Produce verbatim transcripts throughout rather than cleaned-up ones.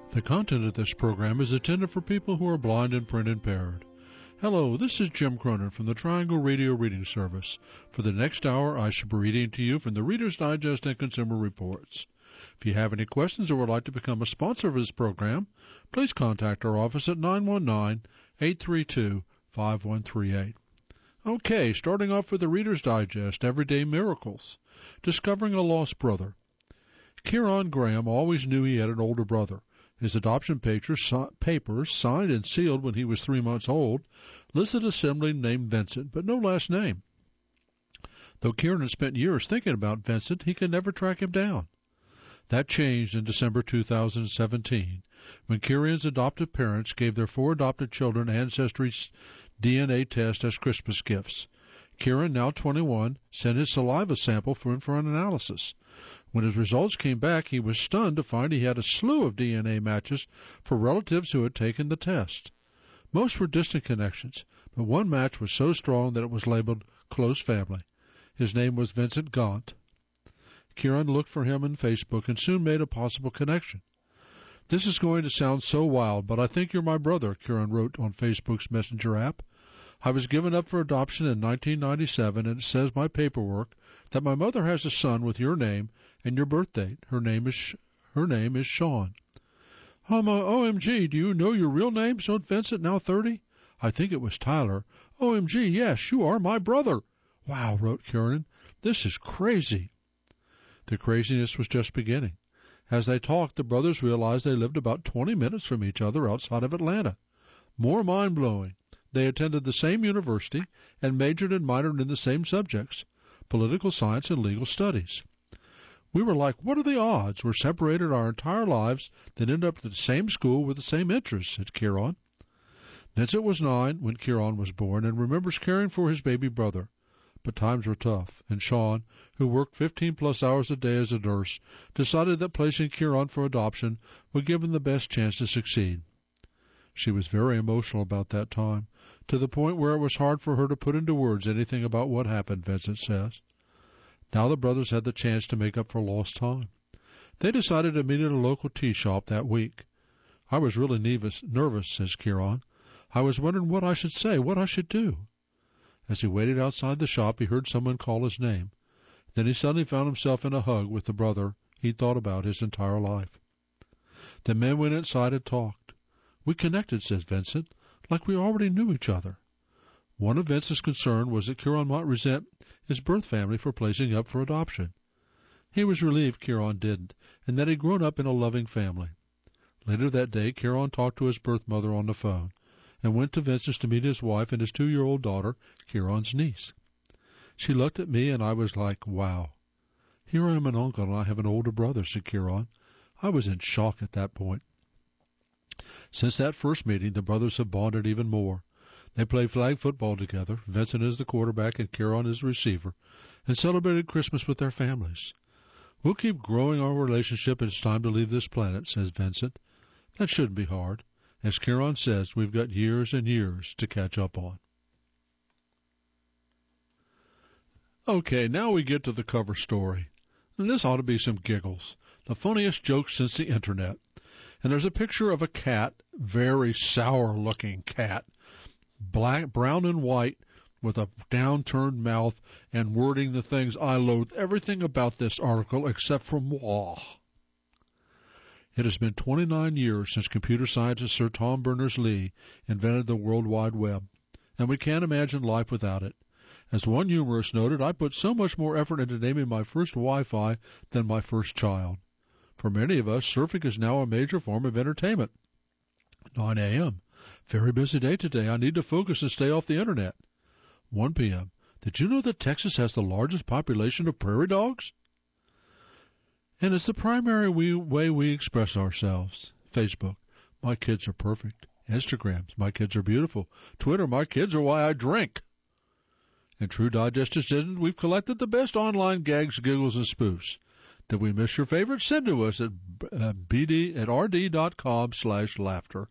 The content of this program is intended for people who are blind and print impaired. Hello, this is Jim Cronin from the Triangle Radio Reading Service. For the next hour, I shall be reading to you from the Reader's Digest and Consumer Reports. If you have any questions or would like to become a sponsor of this program, please contact our office at nine one nine, eight three two, five one three eight. Okay, starting off with the Reader's Digest, Everyday Miracles. Discovering a Lost Brother. Kieran Graham always knew he had an older brother. His adoption papers, papers, signed and sealed when he was three months old, listed a sibling named Vincent, but no last name. Though Kieran had spent years thinking about Vincent, he could never track him down. That changed in December two thousand seventeen, when Kieran's adoptive parents gave their four adopted children Ancestry D N A tests as Christmas gifts. Kieran, now twenty-one, sent his saliva sample for, for an analysis. When his results came back, he was stunned to find he had a slew of D N A matches for relatives who had taken the test. Most were distant connections, but one match was so strong that it was labeled close family. His name was Vincent Gaunt. Kieran looked for him on Facebook and soon made a possible connection. This is going to sound so wild, but I think you're my brother, Kieran wrote on Facebook's Messenger app. I was given up for adoption in nineteen ninety-seven, and it says my paperwork that my mother has a son with your name and your birth date. Her name is her name is Sean. Um, uh, O M G, do you know your real name? Wrote Vincent, now thirty. I think it was Tyler. O M G, yes, you are my brother. Wow, wrote Kieran. This is crazy. The craziness was just beginning. As they talked, the brothers realized they lived about twenty minutes from each other outside of Atlanta. More mind-blowing. They attended the same university and majored and minored in the same subjects, political science and legal studies. We were like, what are the odds? We're separated our entire lives, then end up at the same school with the same interests, said Kieran. Vincent was nine when Kieran was born and remembers caring for his baby brother. But times were tough, and Sean, who worked fifteen-plus hours a day as a nurse, decided that placing Kieran for adoption would give him the best chance to succeed. She was very emotional about that time, to the point where it was hard for her to put into words anything about what happened, Vincent says. Now the brothers had the chance to make up for lost time. They decided to meet at a local tea shop that week. I was really nervous, nervous, says Kieran. I was wondering what I should say, what I should do. As he waited outside the shop, he heard someone call his name. Then he suddenly found himself in a hug with the brother he'd thought about his entire life. The men went inside and talked. We connected, says Vincent, like we already knew each other. One of Vincent's concerns was that Kieran might resent his birth family for placing up for adoption. He was relieved Kieran didn't, and that he'd grown up in a loving family. Later that day, Kieran talked to his birth mother on the phone, and went to Vincent's to meet his wife and his two-year-old daughter, Kieran's niece. She looked at me, and I was like, wow. Here I am an uncle, and I have an older brother, said Kieran. I was in shock at that point. Since that first meeting, the brothers have bonded even more. They played flag football together, Vincent is the quarterback and Kieran is the receiver, and celebrated Christmas with their families. We'll keep growing our relationship, and it's time to leave this planet, says Vincent. That shouldn't be hard. As Kieran says, we've got years and years to catch up on. Okay, now we get to the cover story. And this ought to be some giggles. The funniest joke since the internet. And there's a picture of a cat, very sour-looking cat, black, brown and white, with a downturned mouth and wording the things I loathe everything about this article except for moi. It has been twenty-nine years since computer scientist Sir Tom Berners-Lee invented the World Wide Web, and we can't imagine life without it. As one humorist noted, I put so much more effort into naming my first Wi-Fi than my first child. For many of us, surfing is now a major form of entertainment. nine a.m. Very busy day today. I need to focus and stay off the internet. one p.m. Did you know that Texas has the largest population of prairie dogs? And it's the primary we, way we express ourselves. Facebook, my kids are perfect. Instagram, my kids are beautiful. Twitter, my kids are why I drink. And True Digest Decisions, we've collected the best online gags, giggles, and spoofs. Did we miss your favorite? Send to us at uh, bd at rd.com slash laughter.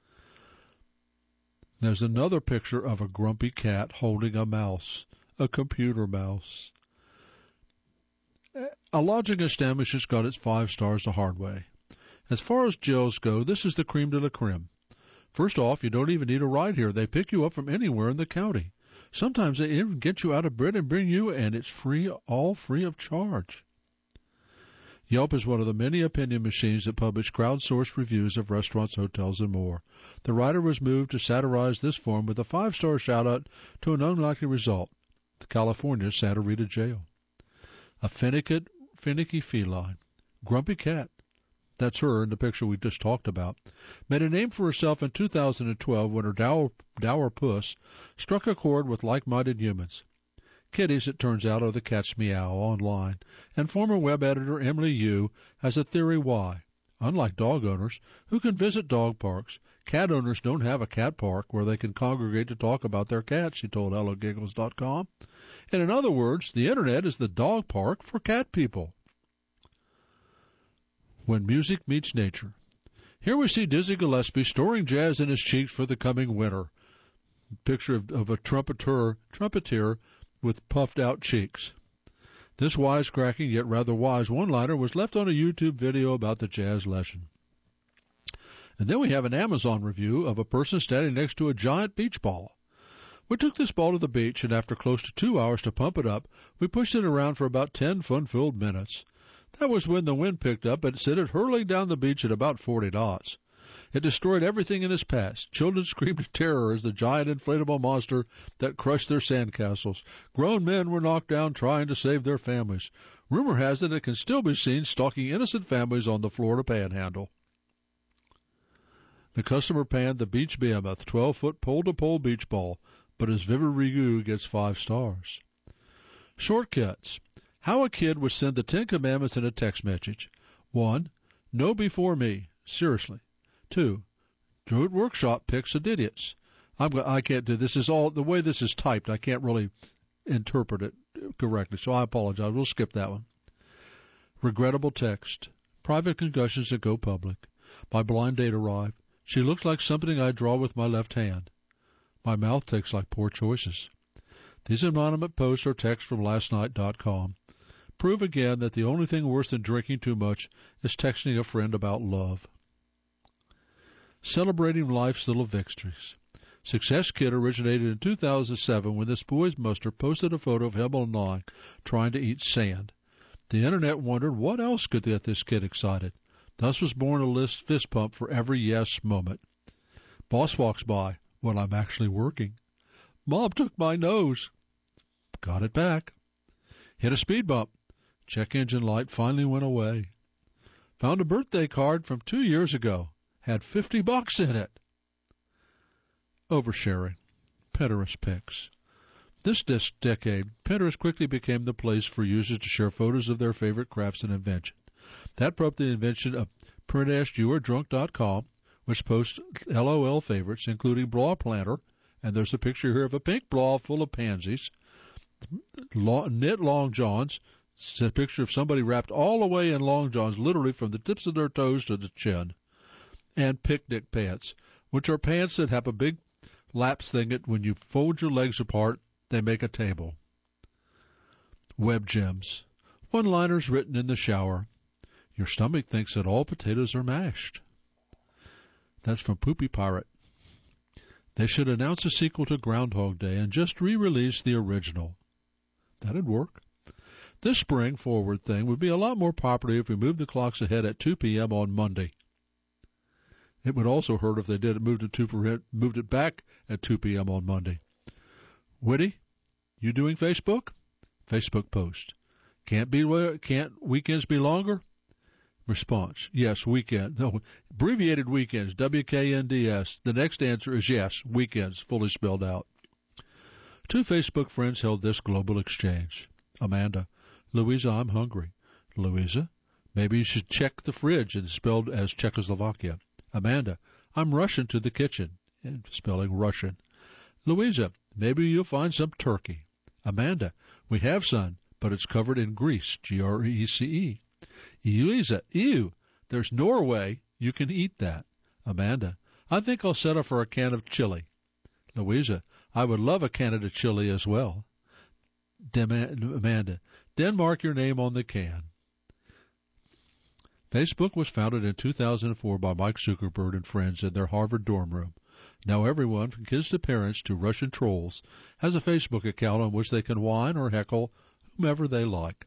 There's another picture of a grumpy cat holding a mouse, a computer mouse. A lodging establishment's got its five stars the hard way. As far as jails go, this is the creme de la creme. First off, you don't even need a ride here. They pick you up from anywhere in the county. Sometimes they even get you out of bed and bring you, and it's free, all free of charge. Yelp is one of the many opinion machines that publish crowdsourced reviews of restaurants, hotels, and more. The writer was moved to satirize this form with a five-star shout-out to an unlikely result, the California Santa Rita Jail. A finicky, finicky feline, grumpy cat, that's her in the picture we just talked about, made a name for herself in two thousand twelve when her dour, dour puss struck a chord with like-minded humans. Kitties, it turns out, are the cat's meow online, and former web editor Emily Yu has a theory why. Unlike dog owners, who can visit dog parks, cat owners don't have a cat park where they can congregate to talk about their cats, she told hello giggles dot com. And in other words, the Internet is the dog park for cat people. When music meets nature. Here we see Dizzy Gillespie storing jazz in his cheeks for the coming winter. Picture of, of a trumpeter, trumpeter with puffed-out cheeks. This wisecracking yet rather wise one-liner was left on a YouTube video about the jazz lesson. And then we have an Amazon review of a person standing next to a giant beach ball. We took this ball to the beach, and after close to two hours to pump it up, we pushed it around for about ten fun-filled minutes. That was when the wind picked up and sent it hurling down the beach at about forty knots. It destroyed everything in its path. Children screamed in terror as the giant inflatable monster that crushed their sandcastles. Grown men were knocked down trying to save their families. Rumor has it it can still be seen stalking innocent families on the Florida Panhandle. The customer panned the Beach Behemoth, twelve-foot pole-to-pole beach ball, but his vivid review gets five stars. Shortcuts. How a kid would send the Ten Commandments in a text message. One, no before me. Seriously. Two, Druid Workshop picks of idiots. I'm, I can't do this. Is all the way this is typed. I can't really interpret it correctly, so I apologize. We'll skip that one. Regrettable text. Private concussions that go public. My blind date arrived. She looks like something I draw with my left hand. My mouth takes like poor choices. These anonymous posts are texts from last night dot com. Prove again that the only thing worse than drinking too much is texting a friend about love. Celebrating life's little victories. Success Kid originated in two thousand seven when this boy's muster posted a photo of him online trying to eat sand. The Internet wondered what else could get this kid excited. Thus was born a list fist pump for every yes moment. Boss walks by. Well, I'm actually working. Mom took my nose. Got it back. Hit a speed bump. Check engine light finally went away. Found a birthday card from two years ago. Had fifty bucks in it. Oversharing. Pinterest pics. This disc decade, Pinterest quickly became the place for users to share photos of their favorite crafts and invention. That brought the invention of print ask you are drunk dot com, which posts LOL favorites, including bra planter, and there's a picture here of a pink bra full of pansies, long, knit long johns. It's a picture of somebody wrapped all the way in long johns, literally from the tips of their toes to the chin, and picnic pants, which are pants that have a big laps thing that when you fold your legs apart, they make a table. Web gems. One-liners written in the shower. Your stomach thinks that all potatoes are mashed. That's from Poopy Pirate. They should announce a sequel to Groundhog Day and just re-release the original. That'd work. This spring forward thing would be a lot more popular if we moved the clocks ahead at two p.m. on Monday. It would also hurt if they did it, moved it, to, moved it back at two p.m. on Monday. Whitty, you doing Facebook? Facebook post. Can't be can't weekends be longer? Response, yes, weekend. No, abbreviated weekends, W K N D S. The next answer is yes, weekends, fully spelled out. Two Facebook friends held this global exchange. Amanda, Louisa, I'm hungry. Louisa, maybe you should check the fridge, and spelled as Czechoslovakia. Amanda, I'm rushing to the kitchen, and spelling Russian. Louisa, maybe you'll find some turkey. Amanda, we have some, but it's covered in grease, G R E C E. Louisa, ew, there's Norway. You can eat that. Amanda, I think I'll settle for a can of chili. Louisa, I would love a Canada chili as well. Dem- Amanda, then mark your name on the can. Facebook was founded in two thousand four by Mike Zuckerberg and friends in their Harvard dorm room. Now everyone, from kids to parents to Russian trolls, has a Facebook account on which they can whine or heckle whomever they like.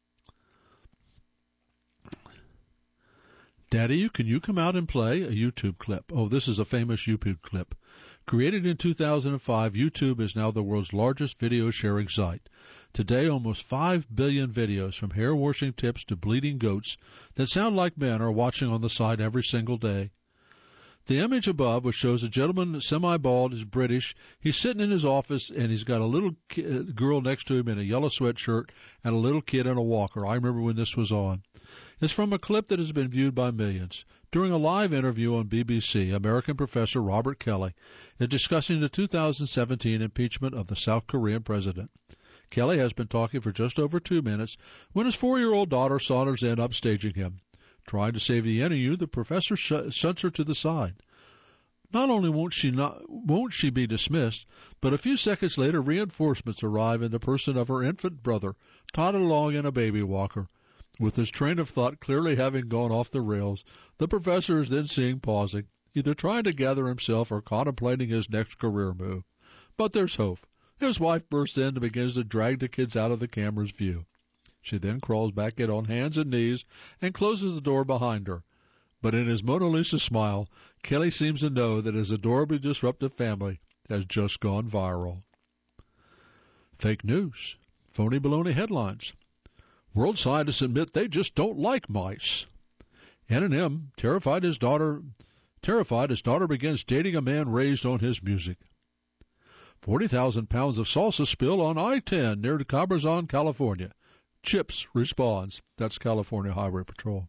Daddy, can you come out and play? A YouTube clip. Oh, this is a famous YouTube clip. Created in two thousand five, YouTube is now the world's largest video sharing site. Today, almost five billion videos, from hair-washing tips to bleeding goats, that sound like men are watching on the site every single day. The image above, which shows a gentleman semi-bald, is British. He's sitting in his office, and he's got a little ki- girl next to him in a yellow sweatshirt and a little kid in a walker. I remember when this was on. It's from a clip that has been viewed by millions. During a live interview on B B C, American professor Robert Kelly is discussing the two thousand seventeen impeachment of the South Korean president. Kelly has been talking for just over two minutes when his four-year-old daughter saunters in, upstaging him. Trying to save the interview, the professor sh- shunts her to the side. Not only won't she not won't she be dismissed, but a few seconds later reinforcements arrive in the person of her infant brother, toddled along in a baby walker. With his train of thought clearly having gone off the rails, the professor is then seen pausing, either trying to gather himself or contemplating his next career move. But there's hope. His wife bursts in and begins to drag the kids out of the camera's view. She then crawls back in on hands and knees and closes the door behind her. But in his Mona Lisa smile, Kelly seems to know that his adorably disruptive family has just gone viral. Fake news. Phony baloney headlines. World scientists admit they just don't like mice. N and M, terrified his daughter, terrified his daughter begins dating a man raised on his music. forty thousand pounds of salsa spill on I ten near Cabazon, California. CHIPS responds. That's California Highway Patrol.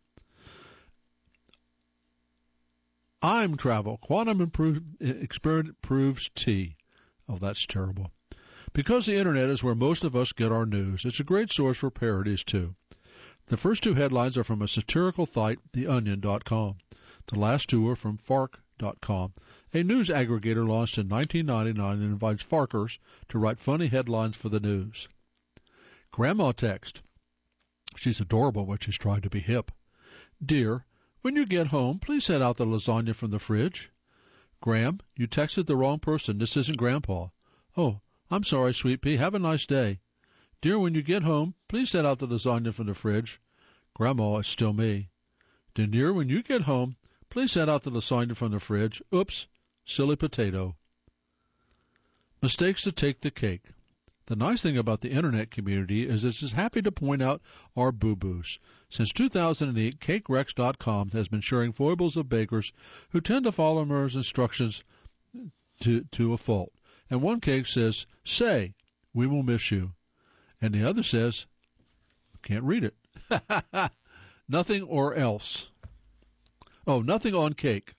I'm travel. Quantum improve, experiment proves T. Oh, that's terrible. Because the Internet is where most of us get our news, it's a great source for parodies, too. The first two headlines are from a satirical site, the onion dot com. The last two are from fark dot com, a news aggregator launched in nineteen ninety-nine and invites Farkers to write funny headlines for the news. Grandma text. She's adorable when she's trying to be hip. Dear, when you get home, please set out the lasagna from the fridge. Gram, you texted the wrong person. This isn't Grandpa. Oh, I'm sorry, Sweet Pea. Have a nice day. Dear, when you get home, please set out the lasagna from the fridge. Grandma, it's still me. Dear, when you get home, please set out the lasagna from the fridge. Oops, silly potato. Mistakes to take the cake. The nice thing about the Internet community is it's happy to point out our boo-boos. Since two thousand eight, Cake Rex dot com has been sharing foibles of bakers who tend to follow their instructions to, to a fault. And one cake says, say, we will miss you. And the other says, can't read it. Nothing or else. Oh, nothing on cake.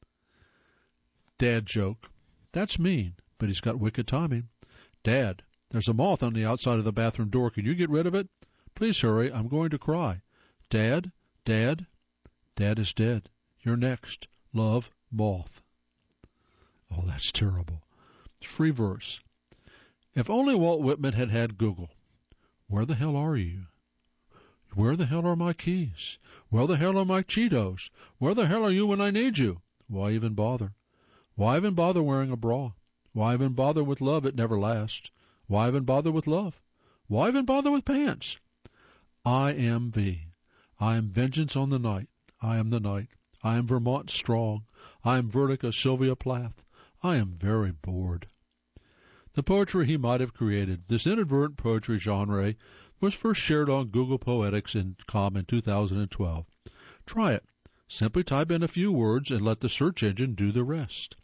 Dad joke. That's mean, but he's got wicked timing. Dad, there's a moth on the outside of the bathroom door. Can you get rid of it? Please hurry. I'm going to cry. Dad, Dad, Dad is dead. You're next. Love, Moth. Oh, that's terrible. Free verse. If only Walt Whitman had had Google. Where the hell are you? Where the hell are my keys? Where the hell are my Cheetos? Where the hell are you when I need you? Why even bother? Why even bother wearing a bra? Why even bother with love? It never lasts. Why even bother with love? Why even bother with pants? I am V. I am vengeance on the night. I am the night. I am Vermont strong. I am Vertica Sylvia Plath. I am very bored. The poetry he might have created. This inadvertent poetry genre was first shared on Google Poetics dot com in two thousand twelve. Try it. Simply type in a few words and let the search engine do the rest.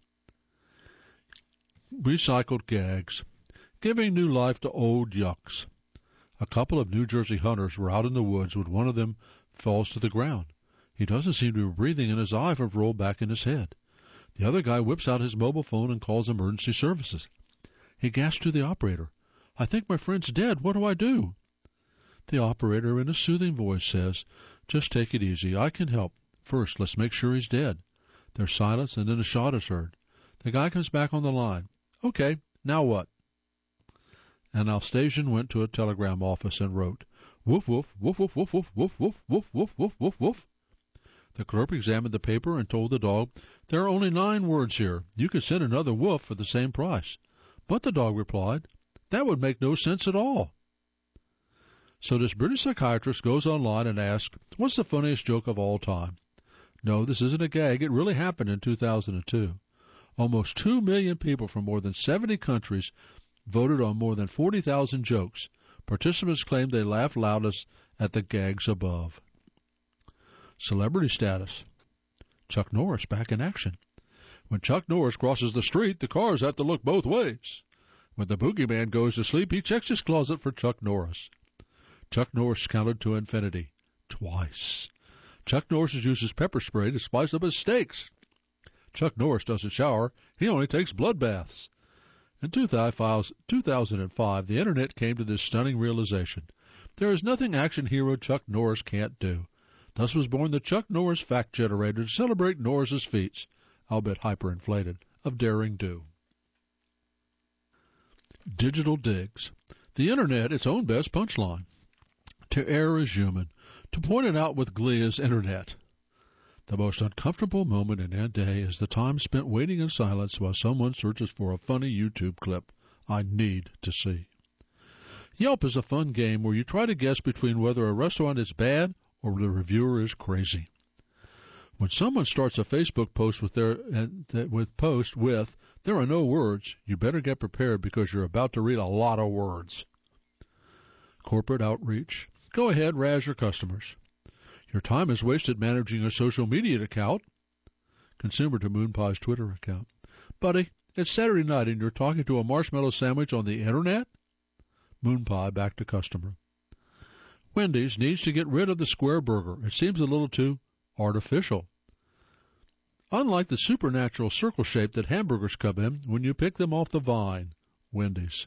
Recycled gags. Giving new life to old yucks. A couple of New Jersey hunters were out in the woods when one of them falls to the ground. He doesn't seem to be breathing and his eyes have rolled back in his head. The other guy whips out his mobile phone and calls emergency services. He gasps to the operator. I think my friend's dead. What do I do? The operator, in a soothing voice, says, just take it easy. I can help. First, let's make sure he's dead. There's silence, and then a shot is heard. The guy comes back on the line. Okay, now what? An Alsatian went to a telegram office and wrote, woof, woof, woof, woof, woof, woof, woof, woof, woof, woof, woof, woof, woof. The clerk examined the paper and told the dog, "There are only nine words here. You could send another wolf for the same price." "But," the dog replied, "that would make no sense at all." So this British psychiatrist goes online and asks, "What's the funniest joke of all time?" No, this isn't a gag. It really happened in two thousand two. Almost two million people from more than seventy countries voted on more than forty thousand jokes. Participants claimed they laughed loudest at the gags above. Celebrity status. Chuck Norris back in action. When Chuck Norris crosses the street, the cars have to look both ways. When the boogeyman goes to sleep, he checks his closet for Chuck Norris. Chuck Norris counted to infinity. Twice. Chuck Norris uses pepper spray to spice up his steaks. Chuck Norris doesn't shower. He only takes blood baths. In two thousand five, the Internet came to this stunning realization. There is nothing action hero Chuck Norris can't do. Thus was born the Chuck Norris Fact Generator to celebrate Norris's feats, albeit hyperinflated, of daring do. Digital digs. The Internet, its own best punchline. To err is human. To point it out with glee is Internet. The most uncomfortable moment in a day is the time spent waiting in silence while someone searches for a funny YouTube clip I need to see. Yelp is a fun game where you try to guess between whether a restaurant is bad or the reviewer is crazy. When someone starts a Facebook post with their uh, with post with "there are no words," you better get prepared because you're about to read a lot of words. Corporate outreach. Go ahead, razz your customers. Your time is wasted managing a social media account. Consumer to Moonpie's Twitter account. Buddy, it's Saturday night and you're talking to a marshmallow sandwich on the Internet? Moonpie back to customer. Wendy's needs to get rid of the square burger. It seems a little too artificial. Unlike the supernatural circle shape that hamburgers come in when you pick them off the vine. Wendy's.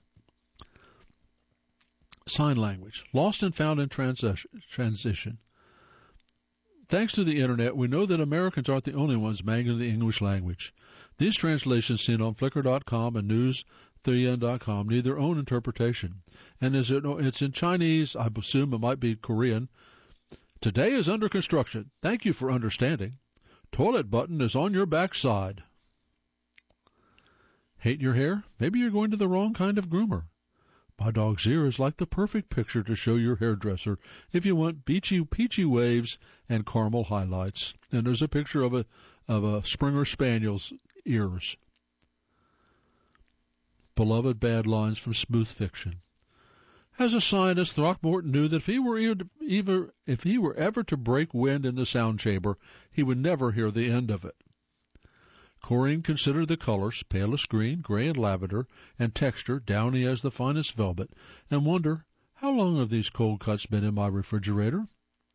Sign language. Lost and found in transition. Thanks to the Internet, we know that Americans aren't the only ones mangling the English language. These translations seen on Flickr dot com and News three N dot com need their own interpretation. And as it, it's in Chinese, I assume it might be Korean. Today is under construction. Thank you for understanding. Toilet button is on your backside. Hate your hair? Maybe you're going to the wrong kind of groomer. My dog's ear is like the perfect picture to show your hairdresser if you want beachy, peachy waves and caramel highlights. And there's a picture of a of a Springer Spaniel's ears. Beloved bad lines from Smooth Fiction. As a scientist, Throckmorton knew that if he were ever, if he were ever to break wind in the sound chamber, he would never hear the end of it. Corrine considered the colors, palest green, gray, and lavender, and texture, downy as the finest velvet, and wonder, how long have these cold cuts been in my refrigerator?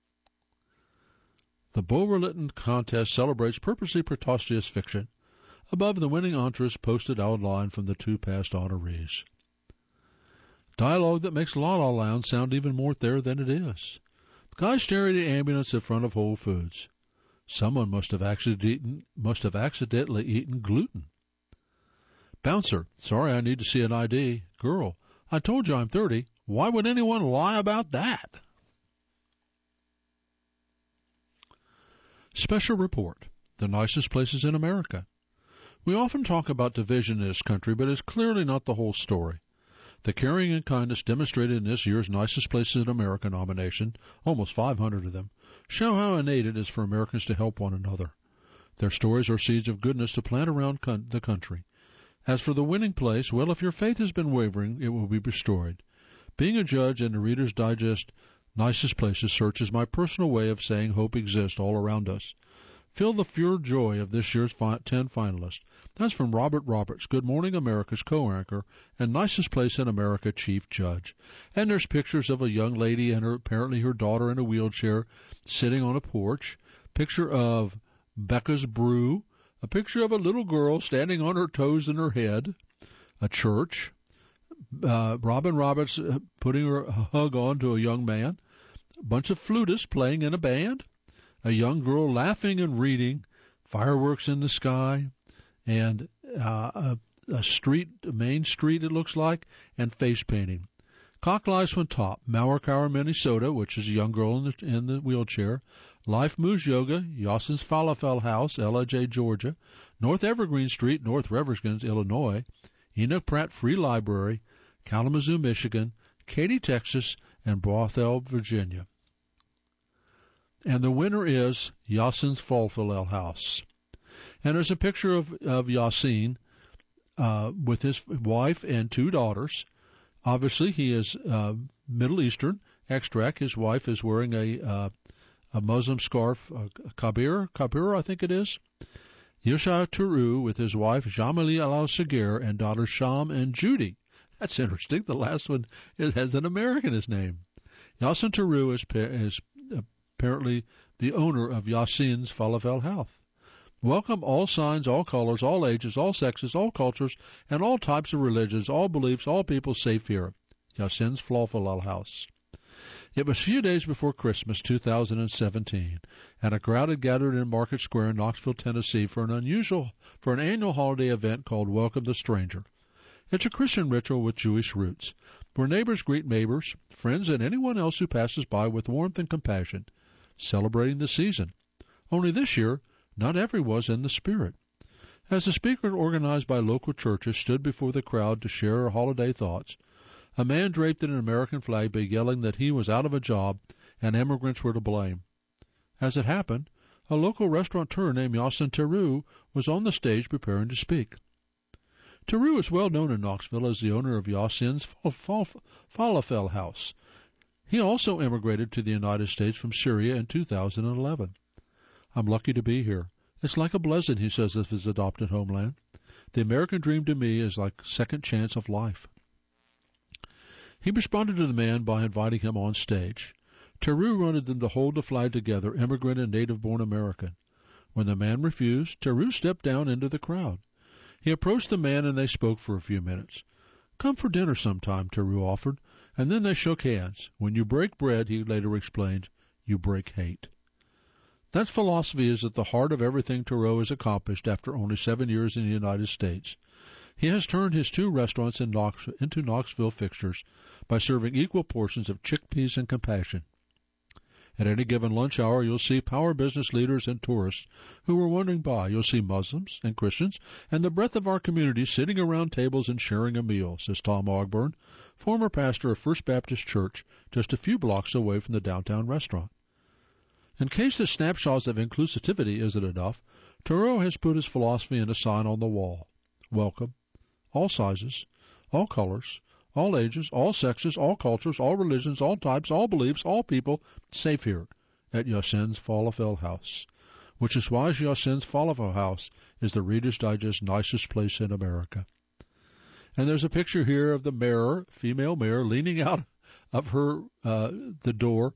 The Beaureletton contest celebrates purposely preposterous fiction. Above the winning entrees posted outline from the two past honorees. Dialogue that makes La La Land sound even more there than it is. The guy staring at the ambulance in front of Whole Foods. Someone must have accidentally eaten, must have accidentally eaten gluten. Bouncer, sorry, I need to see an I D. Girl, I told you I'm thirty. Why would anyone lie about that? Special report. The nicest places in America. We often talk about division in this country, but it's clearly not the whole story. The caring and kindness demonstrated in this year's Nicest Places in America nomination, almost five hundred of them, show how innate it is for Americans to help one another. Their stories are seeds of goodness to plant around con- the country. As for the winning place, well, if your faith has been wavering, it will be destroyed. Being a judge in the Reader's Digest Nicest Places search is my personal way of saying hope exists all around us. Feel the pure joy of this year's fi- ten finalists. That's from Robert Roberts, Good Morning America's co-anchor and Nicest Place in America chief judge. And there's pictures of a young lady and her apparently her daughter in a wheelchair sitting on a porch. Picture of Becca's Brew. A picture of a little girl standing on her toes and her head. A church. Uh, Robin Roberts uh, putting her a hug on to a young man. A bunch of flutists playing in a band. A young girl laughing and reading, fireworks in the sky, and uh, a, a street, a main street it looks like, and face painting. Cockeyes from top, Mauerkauer, Minnesota, which is a young girl in the, in the wheelchair, Life Moves Yoga, Yasin's Falafel House, Ellijay, Georgia. North Evergreen Street, North Evergreen, Illinois. Enoch Pratt Free Library, Kalamazoo, Michigan. Katy, Texas, and Bothell, Virginia. And the winner is Yasin's Falafel House. And there's a picture of, of Yasin uh, with his wife and two daughters. Obviously, he is uh, Middle Eastern extract. His wife is wearing a uh, a Muslim scarf, uh, kabir, kabir, I think it is. Yusha Turu with his wife Jamali Al-Sagir and daughters Sham and Judy. That's interesting. The last one is, has an American in his name. Yasin Turu is, is apparently the owner of Yasin's Falafel House. Welcome all signs, all colors, all ages, all sexes, all cultures, and all types of religions, all beliefs, all people safe here. Yasin's Falafel House. It was a few days before Christmas two thousand seventeen, and a crowd had gathered in Market Square in Knoxville, Tennessee for an unusual, for an annual holiday event called Welcome the Stranger. It's a Christian ritual with Jewish roots, where neighbors greet neighbors, friends, and anyone else who passes by with warmth and compassion, celebrating the season. Only this year, not everyone was in the spirit. As the speaker organized by local churches stood before the crowd to share her holiday thoughts, a man draped in an American flag began yelling that he was out of a job and immigrants were to blame. As it happened, a local restaurateur named Yasin Teru was on the stage preparing to speak. Teru is well known in Knoxville as the owner of Yasin's Falafel House. He also immigrated to the United States from Syria in two thousand eleven. I'm lucky to be here. It's like a blessing, he says, of his adopted homeland. The American dream to me is like second chance of life. He responded to the man by inviting him on stage. Teru wanted them to hold the flag together, immigrant and native-born American. When the man refused, Teru stepped down into the crowd. He approached the man and they spoke for a few minutes. Come for dinner sometime, Teru offered, and then they shook hands. When you break bread, he later explained, you break hate. That philosophy is at the heart of everything Teru has accomplished after only seven years in the United States. He has turned his two restaurants in Knox, into Knoxville fixtures by serving equal portions of chickpeas and compassion. At any given lunch hour, you'll see power business leaders and tourists who are wandering by. You'll see Muslims and Christians and the breadth of our community sitting around tables and sharing a meal, says Tom Ogburn, former pastor of First Baptist Church, just a few blocks away from the downtown restaurant. In case the snapshots of inclusivity isn't enough, Teru has put his philosophy in a sign on the wall. Welcome. All sizes, all colors, all ages, all sexes, all cultures, all religions, all types, all beliefs, all people, safe here at Yasin's Falafel House, which is why Yasin's Falafel House is the Reader's Digest nicest place in America. And there's a picture here of the mayor, female mayor, leaning out of her uh, the door,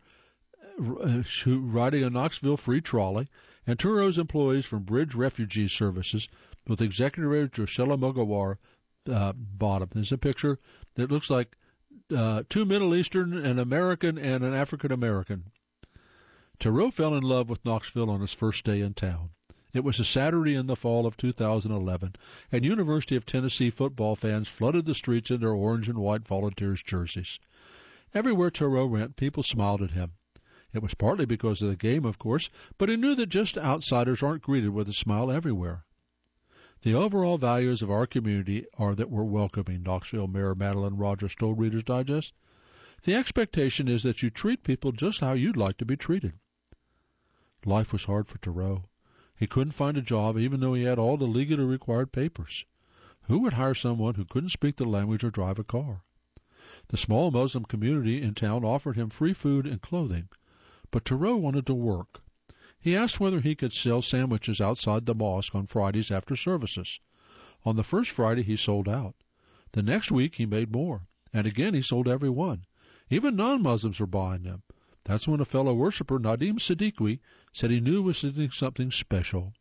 uh, riding a Knoxville free trolley, and Teru's employees from Bridge Refugee Services with Executive Drusilla Mugawar Uh, bottom. There's a picture that looks like uh, two Middle Eastern, an American, and an African American. Teru fell in love with Knoxville on his first day in town. It was a Saturday in the fall of two thousand eleven, and University of Tennessee football fans flooded the streets in their orange and white Volunteers jerseys. Everywhere Teru went, people smiled at him. It was partly because of the game, of course, but he knew that just outsiders aren't greeted with a smile everywhere. The overall values of our community are that we're welcoming, Knoxville Mayor Madeline Rogers told Reader's Digest. The expectation is that you treat people just how you'd like to be treated. Life was hard for Teru. He couldn't find a job even though he had all the legally required papers. Who would hire someone who couldn't speak the language or drive a car? The small Muslim community in town offered him free food and clothing, but Teru wanted to work. He asked whether he could sell sandwiches outside the mosque on Fridays after services. On the first Friday, he sold out. The next week, he made more, and again he sold every one. Even non-Muslims were buying them. That's when a fellow worshiper, Nadim Siddiqui, said he knew was something special.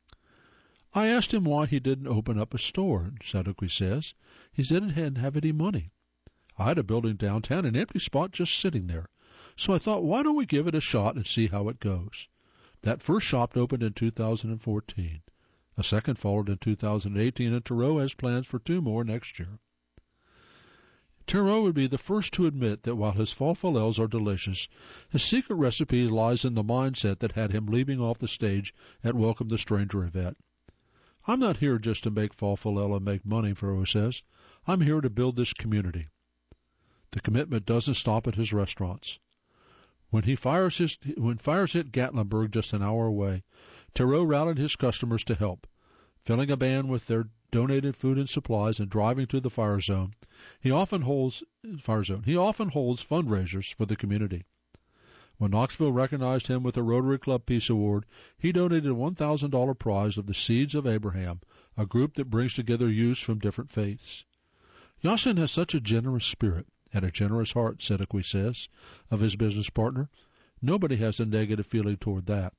I asked him why he didn't open up a store, Siddiqui says. He said he didn't have any money. I had a building downtown, an empty spot just sitting there. So I thought, why don't we give it a shot and see how it goes? That first shop opened in two thousand fourteen. A second followed in two thousand eighteen, and Teru has plans for two more next year. Thoreau would be the first to admit that while his falafels are delicious, his secret recipe lies in the mindset that had him leaving off the stage at Welcome the Stranger event. I'm not here just to make falafel and make money, Thoreau says. I'm here to build this community. The commitment doesn't stop at his restaurants. When he fires his, when fires hit Gatlinburg just an hour away, Thoreau rallied his customers to help, filling a van with their donated food and supplies and driving to the fire zone. He often holds fire zone. He often holds fundraisers for the community. When Knoxville recognized him with the Rotary Club Peace Award, he donated a one thousand dollars prize of the Seeds of Abraham, a group that brings together youths from different faiths. Yasin has such a generous spirit and a generous heart, Siddiqui says, of his business partner. Nobody has a negative feeling toward that.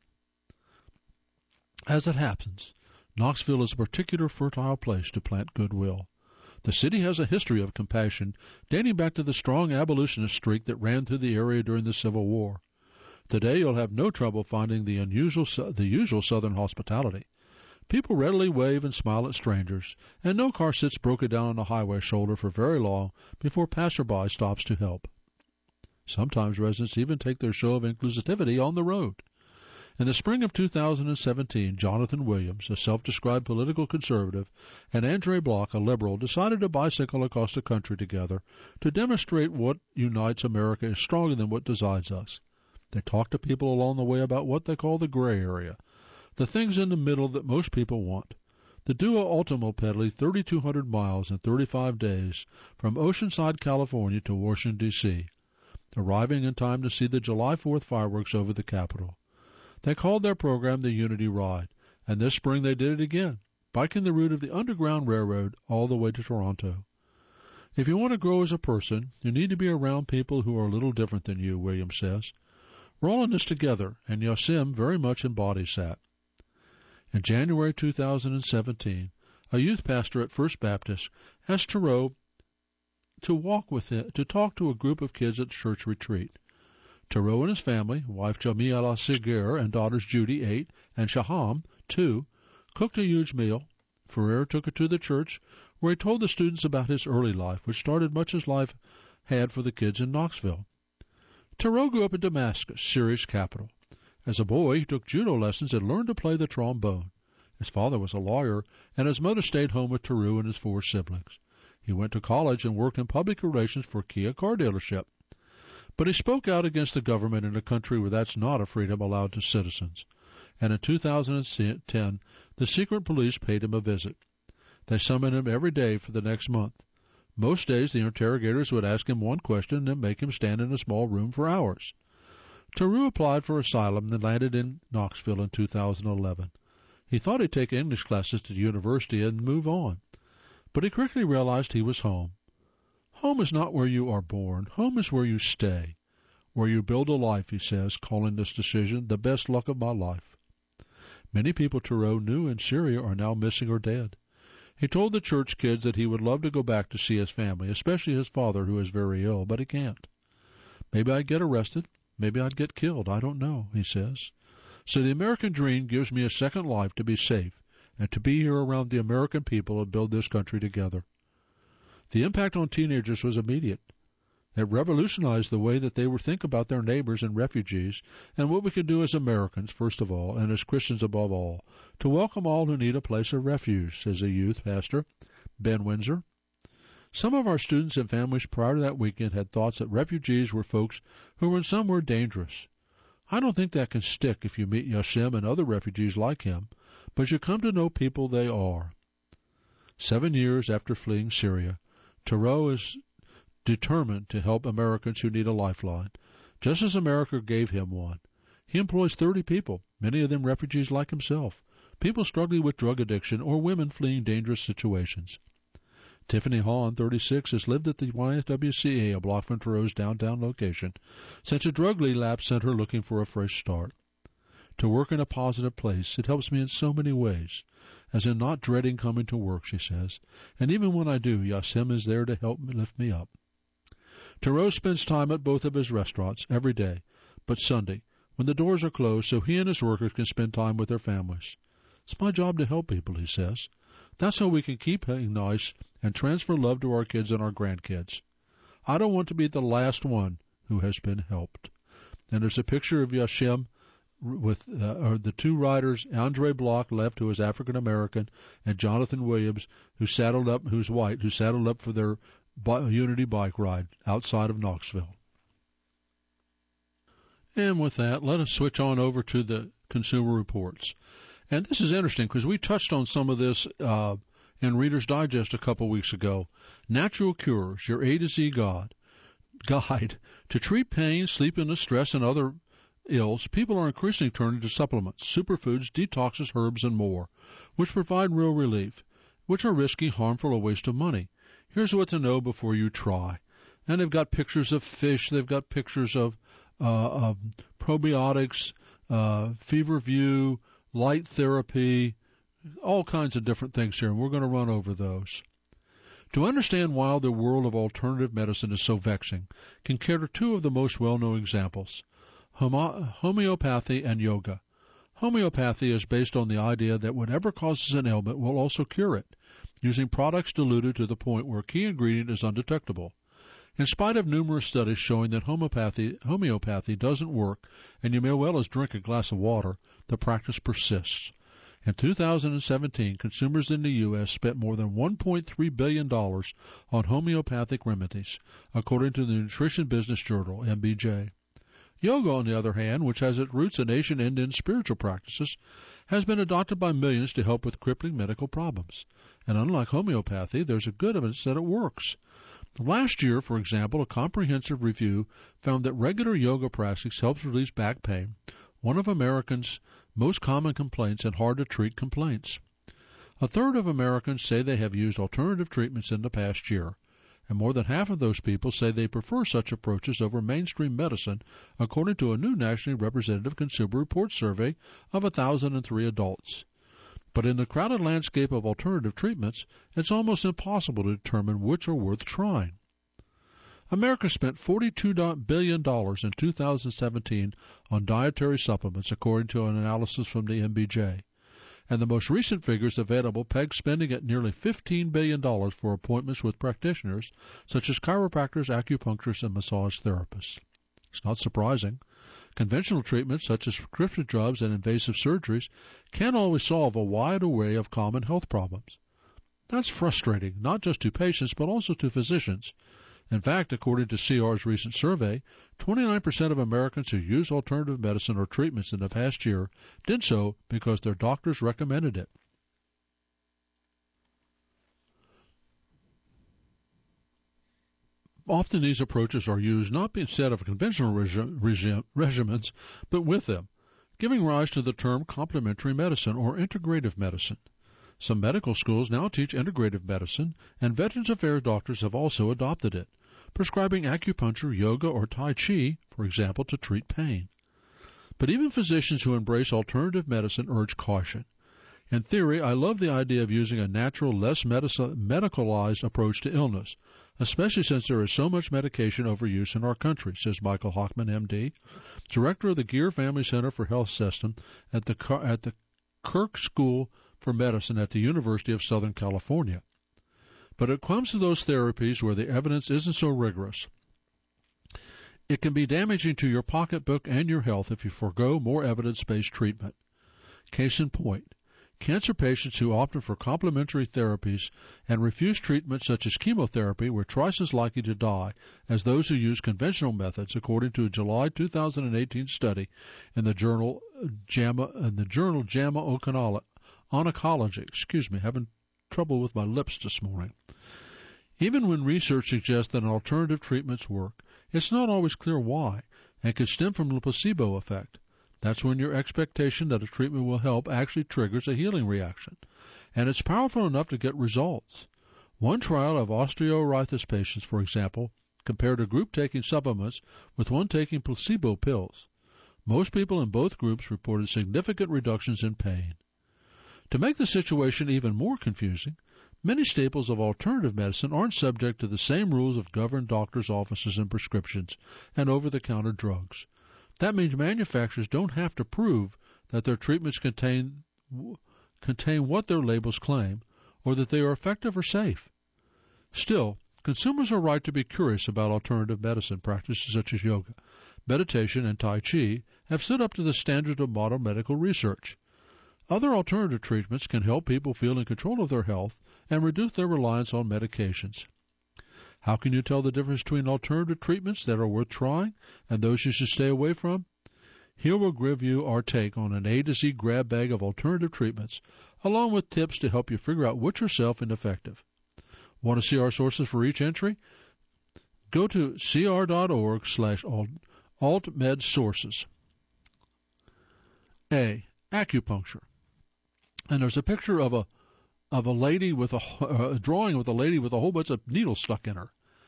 As it happens, Knoxville is a particular fertile place to plant goodwill. The city has a history of compassion dating back to the strong abolitionist streak that ran through the area during the Civil War. Today you'll have no trouble finding the unusual, the usual Southern hospitality. People readily wave and smile at strangers, and no car sits broken down on a highway shoulder for very long before passerby stops to help. Sometimes residents even take their show of inclusivity on the road. In the spring of two thousand seventeen, Jonathan Williams, a self-described political conservative, and Andre Block, a liberal, decided to bicycle across the country together to demonstrate what unites America is stronger than what divides us. They talked to people along the way about what they call the gray area, the things in the middle that most people want. The duo ultimately thirty-two hundred miles in thirty-five days from Oceanside, California to Washington, D C, arriving in time to see the July fourth fireworks over the Capitol. They called their program the Unity Ride, and this spring they did it again, biking the route of the Underground Railroad all the way to Toronto. If you want to grow as a person, you need to be around people who are a little different than you, Williams says. We're all in this together, and Yasim very much embodies that. In January two thousand seventeen, a youth pastor at First Baptist asked Thoreau to walk with it, to talk to a group of kids at the church retreat. Thoreau and his family, wife Jamila Seguer and daughters Judy, eight, and Shaham, two, cooked a huge meal. Ferrer took it to the church, where he told the students about his early life, which started much as life had for the kids in Knoxville. Thoreau grew up in Damascus, Syria's capital. As a boy, he took judo lessons and learned to play the trombone. His father was a lawyer, and his mother stayed home with Thoreau and his four siblings. He went to college and worked in public relations for a Kia car dealership. But he spoke out against the government in a country where that's not a freedom allowed to citizens. And in two thousand ten, the secret police paid him a visit. They summoned him every day for the next month. Most days, the interrogators would ask him one question and then make him stand in a small room for hours. Thoreau applied for asylum and landed in Knoxville in two thousand eleven. He thought he'd take English classes to the university and move on. But he quickly realized he was home. Home is not where you are born. Home is where you stay, where you build a life, he says, calling this decision the best luck of my life. Many people Thoreau knew in Syria are now missing or dead. He told the church kids that he would love to go back to see his family, especially his father, who is very ill, but he can't. Maybe I'd get arrested. Maybe I'd get killed. I don't know, he says. So the American dream gives me a second life to be safe and to be here around the American people and build this country together. The impact on teenagers was immediate. It revolutionized the way that they would think about their neighbors and refugees and what we can do as Americans, first of all, and as Christians above all, to welcome all who need a place of refuge, says a youth pastor, Ben Windsor. Some of our students and families prior to that weekend had thoughts that refugees were folks who were in some way dangerous. I don't think that can stick if you meet Yasim and other refugees like him, but you come to know people they are. Seven years after fleeing Syria, Thoreau is determined to help Americans who need a lifeline, just as America gave him one. He employs thirty people, many of them refugees like himself, people struggling with drug addiction or women fleeing dangerous situations. Tiffany Hahn, thirty-six, has lived at the Y S W C A, a block from Thoreau's downtown location, since a drug relapse sent her looking for a fresh start. To work in a positive place, it helps me in so many ways, as in not dreading coming to work, she says, and even when I do, Yasim is there to help me lift me up. Thoreau spends time at both of his restaurants every day, but Sunday, when the doors are closed, so he and his workers can spend time with their families. It's my job to help people, he says. That's how we can keep being nice and transfer love to our kids and our grandkids. I don't want to be the last one who has been helped. And there's a picture of Yashem with uh, or the two riders, Andre Block left, who was African American, and Jonathan Williams, who saddled up, who's white, who saddled up for their bi- Unity bike ride outside of Knoxville. And with that, let us switch on over to the Consumer Reports. And this is interesting because we touched on some of this uh, in Reader's Digest a couple weeks ago. Natural Cures, your A to Z God, guide. To treat pain, sleepiness, stress, and other ills, people are increasingly turning to supplements, superfoods, detoxes, herbs, and more, which provide real relief, which are risky, harmful, a waste of money. Here's what to know before you try. And they've got pictures of fish. They've got pictures of, uh, of probiotics, uh, fever view, light therapy, all kinds of different things here, and we're going to run over those. To understand why the world of alternative medicine is so vexing, consider two of the most well-known examples, homo- homeopathy and yoga. Homeopathy is based on the idea that whatever causes an ailment will also cure it, using products diluted to the point where a key ingredient is undetectable. In spite of numerous studies showing that homeopathy, homeopathy doesn't work, and you may well as drink a glass of water, the practice persists. In two thousand seventeen, consumers in the U S spent more than one point three billion dollars on homeopathic remedies, according to the Nutrition Business Journal, M B J. Yoga, on the other hand, which has its roots in ancient Indian spiritual practices, has been adopted by millions to help with crippling medical problems. And unlike homeopathy, there's a good evidence that it works. Last year, for example, a comprehensive review found that regular yoga practice helps release back pain, one of Americans' most common complaints and hard-to-treat complaints. A third of Americans say they have used alternative treatments in the past year, and more than half of those people say they prefer such approaches over mainstream medicine, according to a new nationally representative Consumer Reports survey of one thousand three adults. But in the crowded landscape of alternative treatments, it's almost impossible to determine which are worth trying. America spent forty-two billion dollars in two thousand seventeen on dietary supplements, according to an analysis from the M B J. And the most recent figures available peg spending at nearly fifteen billion dollars for appointments with practitioners, such as chiropractors, acupuncturists, and massage therapists. It's not surprising. Conventional treatments, such as prescription drugs and invasive surgeries, can't always solve a wide array of common health problems. That's frustrating, not just to patients, but also to physicians. In fact, according to C R's recent survey, twenty-nine percent of Americans who use alternative medicine or treatments in the past year did so because their doctors recommended it. Often these approaches are used not instead of conventional regi- regi- regimens, but with them, giving rise to the term complementary medicine or integrative medicine. Some medical schools now teach integrative medicine, and Veterans Affairs doctors have also adopted it, prescribing acupuncture, yoga, or Tai Chi, for example, to treat pain. But even physicians who embrace alternative medicine urge caution. In theory, I love the idea of using a natural, less medici- medicalized approach to illness, especially since there is so much medication overuse in our country, says Michael Hochman, M D, director of the Geer Family Center for Health System at the, at the Kirk School for Medicine at the University of Southern California. But it comes to those therapies where the evidence isn't so rigorous. It can be damaging to your pocketbook and your health if you forego more evidence-based treatment. Case in point, cancer patients who opted for complementary therapies and refused treatment such as chemotherapy were twice as likely to die as those who used conventional methods, according to a July two thousand eighteen study in the journal JAMA, in the journal JAMA Oncology. Excuse me, having trouble with my lips this morning. Even when research suggests that alternative treatments work, it's not always clear why, and could stem from the placebo effect. That's when your expectation that a treatment will help actually triggers a healing reaction, and it's powerful enough to get results. One trial of osteoarthritis patients, for example, compared a group taking supplements with one taking placebo pills. Most people in both groups reported significant reductions in pain. To make the situation even more confusing, many staples of alternative medicine aren't subject to the same rules of governed doctors' offices and prescriptions and over-the-counter drugs. That means manufacturers don't have to prove that their treatments contain contain what their labels claim, or that they are effective or safe. Still, Consumers are right to be curious about alternative medicine practices such as yoga, meditation, and Tai Chi have stood up to the standard of modern medical research. Other alternative treatments can help people feel in control of their health and reduce their reliance on medications. How can you tell the difference between alternative treatments that are worth trying and those you should stay away from? Here we'll give you our take on an A to Z grab bag of alternative treatments, along with tips to help you figure out which are safe and effective. Want to see our sources for each entry? Go to cr.org slash altmedsources. A. Acupuncture. And there's a picture of a of a lady with a, a drawing with a lady with a whole bunch of needles stuck in her.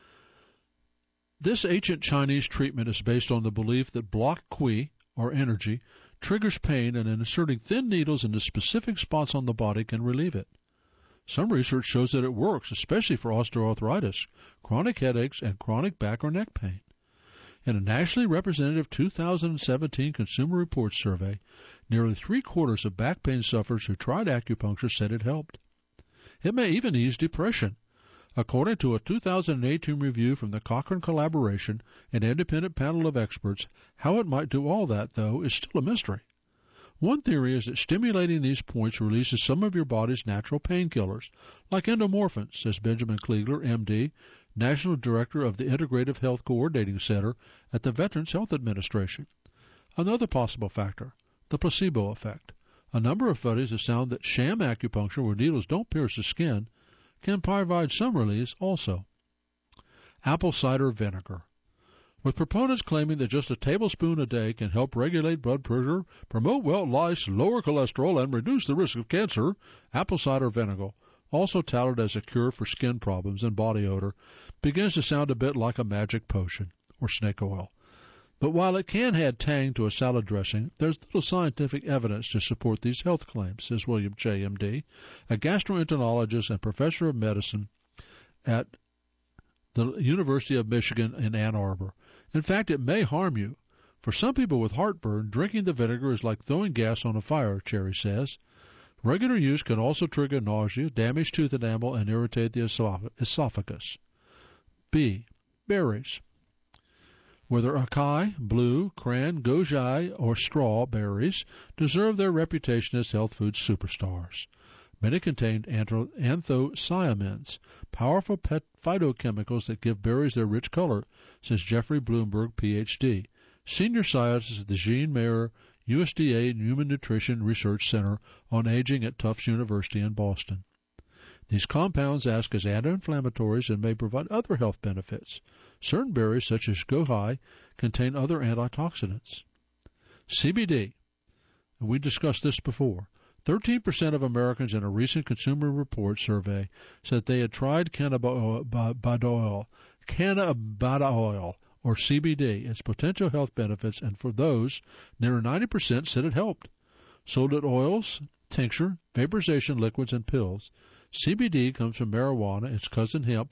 This ancient Chinese treatment is based on the belief that blocked qi, or energy, triggers pain, and inserting thin needles into specific spots on the body can relieve it. Some research shows that it works, especially for osteoarthritis, chronic headaches, and chronic back or neck pain. In a nationally representative two thousand seventeen Consumer Reports survey, nearly three-quarters of back pain sufferers who tried acupuncture said it helped. It may even ease depression. According to a two thousand eighteen review from the Cochrane Collaboration, an independent panel of experts, how it might do all that, though, is still a mystery. One theory is that stimulating these points releases some of your body's natural painkillers, like endomorphin, says Benjamin Kliegler, M D, National Director of the Integrative Health Coordinating Center at the Veterans Health Administration. Another possible factor, the placebo effect. A number of studies have found that sham acupuncture, where needles don't pierce the skin, can provide some relief also. Apple cider vinegar. With proponents claiming that just a tablespoon a day can help regulate blood pressure, promote well lice, lower cholesterol, and reduce the risk of cancer, apple cider vinegar, also touted as a cure for skin problems and body odor, begins to sound a bit like a magic potion or snake oil. But while it can add tang to a salad dressing, there's little scientific evidence to support these health claims, says William J. M D, a gastroenterologist and professor of medicine at the University of Michigan in Ann Arbor. In fact, it may harm you. For some people with heartburn, drinking the vinegar is like throwing gas on a fire, Cherry says. Regular use can also trigger nausea, damage tooth enamel, and irritate the esophagus. B. Berries. Whether acai, blue, cran, goji, or straw berries deserve their reputation as health food superstars. Many contain anthocyanins, powerful pet phytochemicals that give berries their rich color, says Jeffrey Bloomberg, P H D, senior scientist at the Jean Mayer U S D A Human Nutrition Research Center on Aging at Tufts University in Boston. These compounds act as anti-inflammatories and may provide other health benefits. Certain berries, such as goji, contain other antioxidants. C B D. We discussed this before. thirteen percent of Americans in a recent Consumer Report survey said they had tried cannabidiol, cannabidiol, or C B D, its potential health benefits, and for those, nearly ninety percent said it helped. Sold at oils, tincture, vaporization liquids, and pills. C B D comes from marijuana, its cousin hemp,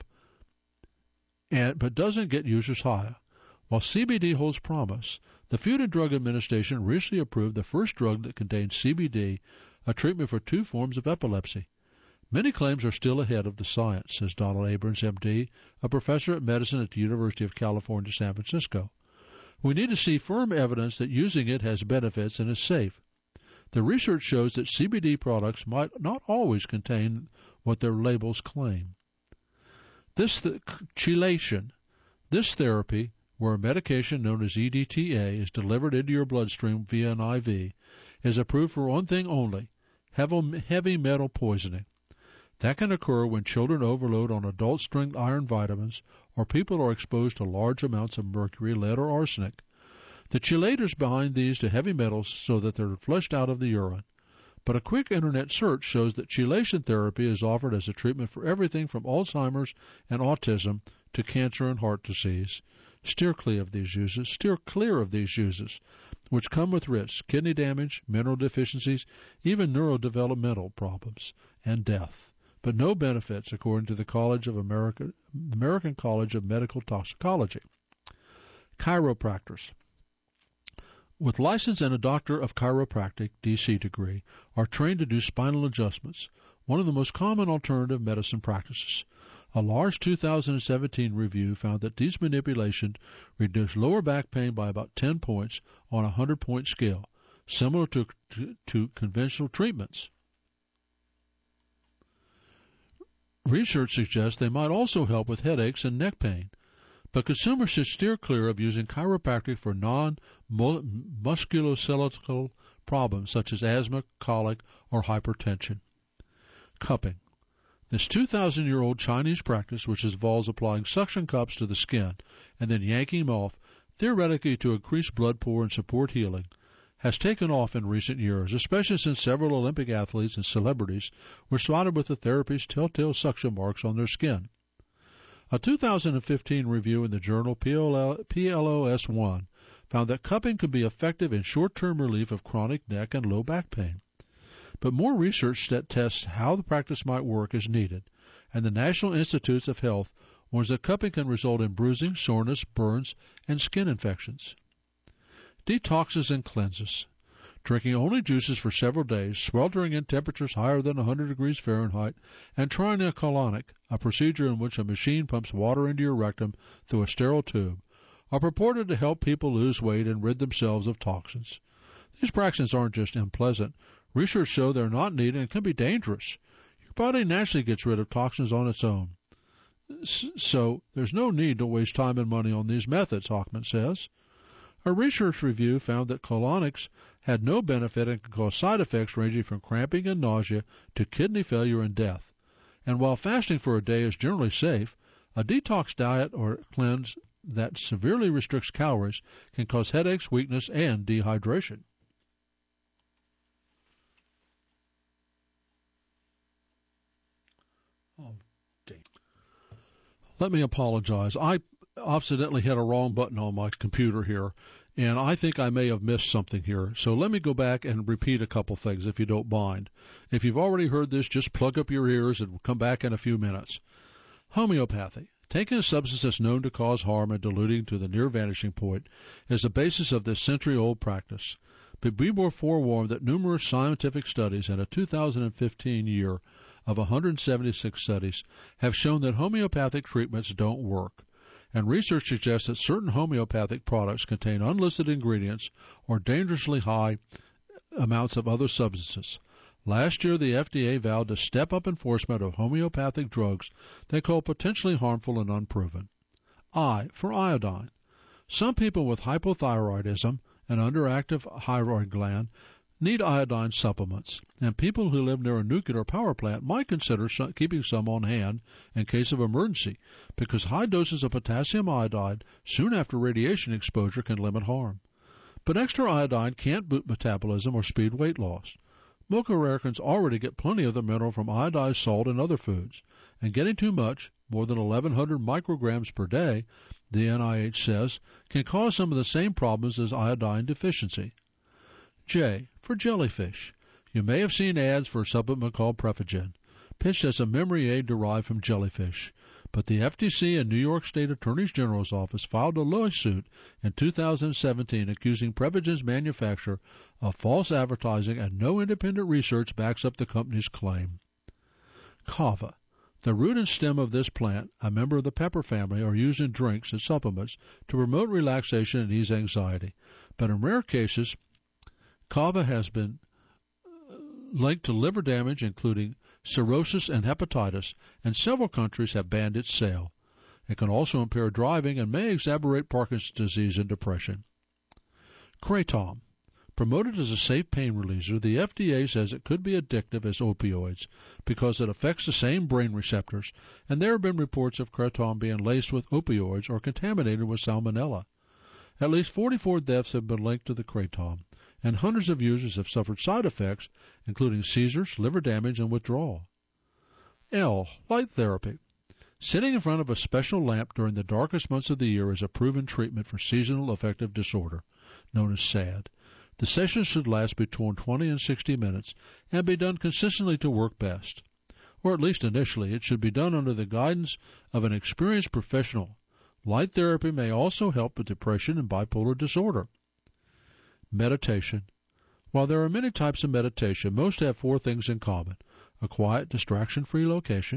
and, but doesn't get users high. While C B D holds promise, the Food and Drug Administration recently approved the first drug that contains C B D, a treatment for two forms of epilepsy. Many claims are still ahead of the science, says Donald Abrams, M D, a professor of medicine at the University of California, San Francisco. We need to see firm evidence that using it has benefits and is safe. The research shows that C B D products might not always contain what their labels claim. This th- chelation, this therapy, where a medication known as E D T A is delivered into your bloodstream via an I V, is approved for one thing only, heavy metal poisoning. That can occur when children overload on adult-strength iron vitamins or people are exposed to large amounts of mercury, lead, or arsenic. The chelators behind these to heavy metals so that they're flushed out of the urine. But a quick internet search shows that chelation therapy is offered as a treatment for everything from Alzheimer's and autism to cancer and heart disease. Steer clear of these uses, steer clear of these uses, which come with risks, kidney damage, mineral deficiencies, even neurodevelopmental problems, and death, but no benefits according to the College of America, American College of Medical Toxicology. Chiropractors, with license and a Doctor of Chiropractic, D C degree, are trained to do spinal adjustments, one of the most common alternative medicine practices. A large two thousand seventeen review found that these manipulations reduced lower back pain by about ten points on a hundred-point scale, similar to, to, to conventional treatments. Research suggests they might also help with headaches and neck pain, but consumers should steer clear of using chiropractic for non-musculoskeletal problems such as asthma, colic, or hypertension. Cupping. This two thousand year old Chinese practice, which involves applying suction cups to the skin and then yanking them off, theoretically to increase blood flow and support healing, has taken off in recent years, especially since several Olympic athletes and celebrities were spotted with the therapy's telltale suction marks on their skin. A two thousand fifteen review in the journal P L O S one found that cupping could be effective in short-term relief of chronic neck and low back pain. But more research that tests how the practice might work is needed, and the National Institutes of Health warns that cupping can result in bruising, soreness, burns, and skin infections. Detoxes and cleanses. Drinking only juices for several days, sweltering in temperatures higher than one hundred degrees Fahrenheit, and trying a colonic, a procedure in which a machine pumps water into your rectum through a sterile tube, are purported to help people lose weight and rid themselves of toxins. These practices aren't just unpleasant. Research shows they're not needed and can be dangerous. Your body naturally gets rid of toxins on its own. So there's no need to waste time and money on these methods, Hockman says. A research review found that colonics had no benefit and could cause side effects ranging from cramping and nausea to kidney failure and death. And while fasting for a day is generally safe, a detox diet or cleanse that severely restricts calories can cause headaches, weakness, and dehydration. Oh, dang. Let me apologize. I accidentally hit a wrong button on my computer here, and I think I may have missed something here. So let me go back and repeat a couple things, if you don't mind. If you've already heard this, just plug up your ears and we'll come back in a few minutes. Homeopathy. Taking a substance that's known to cause harm and diluting to the near vanishing point is the basis of this century-old practice. But be more forewarned that numerous scientific studies in a two thousand fifteen year of one hundred seventy-six studies have shown that homeopathic treatments don't work. And research suggests that certain homeopathic products contain unlisted ingredients or dangerously high amounts of other substances. Last year, the F D A vowed to step up enforcement of homeopathic drugs they call potentially harmful and unproven. I for iodine. Some people with hypothyroidism, an underactive thyroid gland, need iodine supplements, and people who live near a nuclear power plant might consider keeping some on hand in case of emergency, because high doses of potassium iodide soon after radiation exposure can limit harm. But extra iodine can't boost metabolism or speed weight loss. Most Americans already get plenty of the mineral from iodized salt and other foods, and getting too much, more than eleven hundred micrograms per day, the N I H says, can cause some of the same problems as iodine deficiency. J for jellyfish. You may have seen ads for a supplement called Prevagen, pitched as a memory aid derived from jellyfish. But the F T C and New York State Attorney General's office filed a lawsuit in two thousand seventeen accusing Prevagen's manufacturer of false advertising, and no independent research backs up the company's claim. Kava. The root and stem of this plant, a member of the pepper family, are used in drinks and supplements to promote relaxation and ease anxiety. But in rare cases, kava has been linked to liver damage, including cirrhosis and hepatitis, and several countries have banned its sale. It can also impair driving and may exacerbate Parkinson's disease and depression. Kratom. Promoted as a safe pain reliever, the F D A says it could be addictive as opioids because it affects the same brain receptors, and there have been reports of kratom being laced with opioids or contaminated with salmonella. At least forty-four deaths have been linked to the kratom, and hundreds of users have suffered side effects, including seizures, liver damage, and withdrawal. L. Light therapy. Sitting in front of a special lamp during the darkest months of the year is a proven treatment for seasonal affective disorder, known as S A D. The sessions should last between twenty and sixty minutes and be done consistently to work best. Or at least initially, it should be done under the guidance of an experienced professional. Light therapy may also help with depression and bipolar disorder. Meditation. While there are many types of meditation, most have four things in common: a quiet, distraction-free location,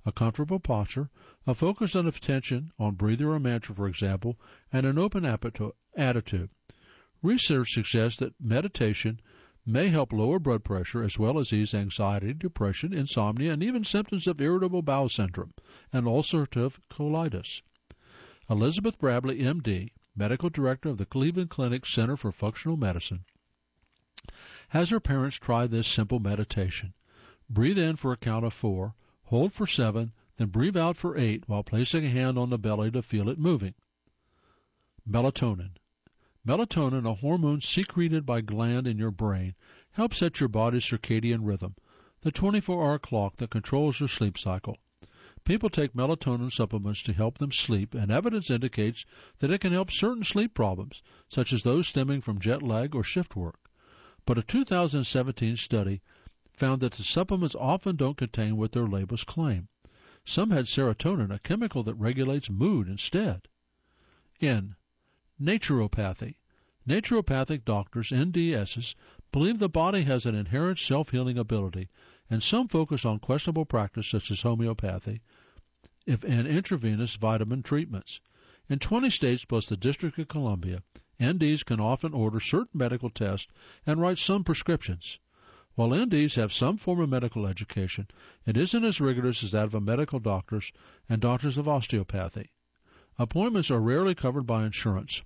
a comfortable posture, a focus on attention on breathing or mantra, for example, and an open attitude. Research suggests that meditation may help lower blood pressure as well as ease anxiety, depression, insomnia, and even symptoms of irritable bowel syndrome and ulcerative colitis. Elizabeth Bradley, M D, medical director of the Cleveland Clinic Center for Functional Medicine, has her parents try this simple meditation. Breathe in for a count of four, hold for seven, then breathe out for eight while placing a hand on the belly to feel it moving. Melatonin. Melatonin, a hormone secreted by a gland in your brain, helps set your body's circadian rhythm, the twenty-four hour clock that controls your sleep cycle. People take melatonin supplements to help them sleep, and evidence indicates that it can help certain sleep problems, such as those stemming from jet lag or shift work. But a two thousand seventeen study found that the supplements often don't contain what their labels claim. Some had serotonin, a chemical that regulates mood, instead. N. Naturopathy. Naturopathic doctors, N D Ss, believe the body has an inherent self-healing ability, and some focus on questionable practice such as homeopathy if and intravenous vitamin treatments. In twenty states plus the District of Columbia, N Ds can often order certain medical tests and write some prescriptions. While N Ds have some form of medical education, it isn't as rigorous as that of a medical doctors and doctors of osteopathy. Appointments are rarely covered by insurance.